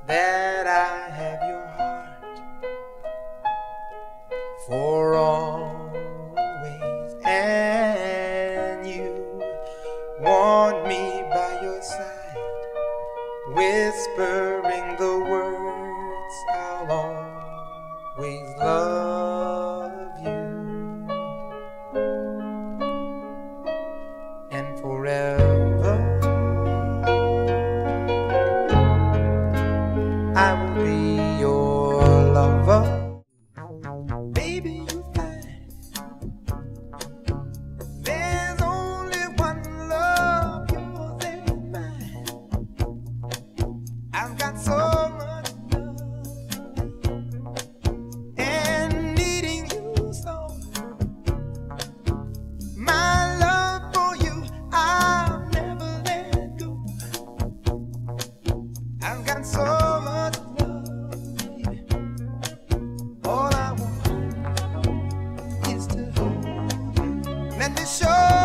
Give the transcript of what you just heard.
that I have your heart for always, and you want me by your side, whispering the words, I'll always love you, and forever I will be your lover. Baby, you find there's only one love, yours and mine. I've got so much love and needing you so. My love for you, I'll never let go. I've got so much love, baby. All I want is to hold you. Let me show